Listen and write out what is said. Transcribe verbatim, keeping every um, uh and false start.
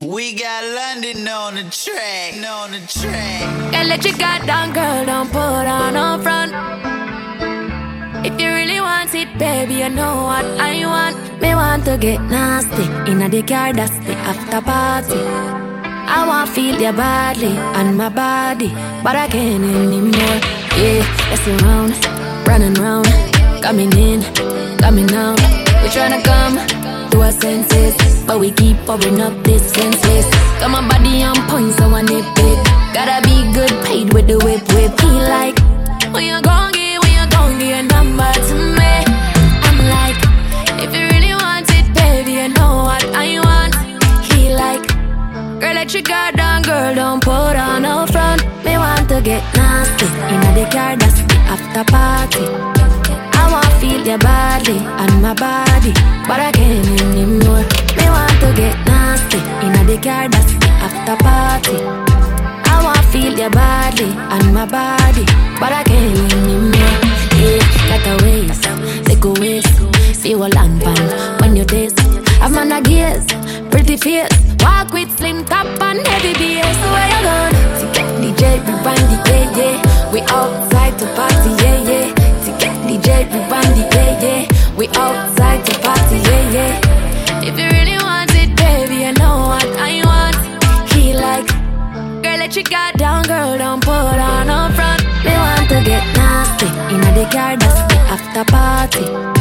We got London on the track, on the track. Girl, let your guard down, girl, don't put on up front. If you really want it, baby, you know what I want. Me want to get nasty, inna the car, that's the after party. I want feel your body and my body, but I can't anymore. Yeah, let's go round, running round, coming in, coming out. We tryna come to our senses, but we keep pouring up this senses. Got my body on point, so I nip it. Gotta be good paid with the whip whip. He like, when you gon' get, when you gon' get your number to me. I'm like, if you really want it, baby, you know what I want. He like, girl, let your guard down, girl, don't put on no front. Me want to get nasty, inna the car, that's the after party. I want feel your body and my body, but I can't anymore. Me want to get nasty, inna the car, that's the after party. I want feel your body and my body, but I can't anymore. Yeah, like a waist, take a waist, see what land pan when you taste. I'm on a gears, pretty fierce, walk with slim top and heavy bass. So where you going? D J, we band the yeah, yeah. We outside to party, yeah, yeah. D J, we band the yeah, yeah. We outside to party, yeah, yeah. If you really want it, baby, you know what I want. He like, girl, let your guard down, girl, don't put on up front. Me want to get nasty, inna the car, that's the after party.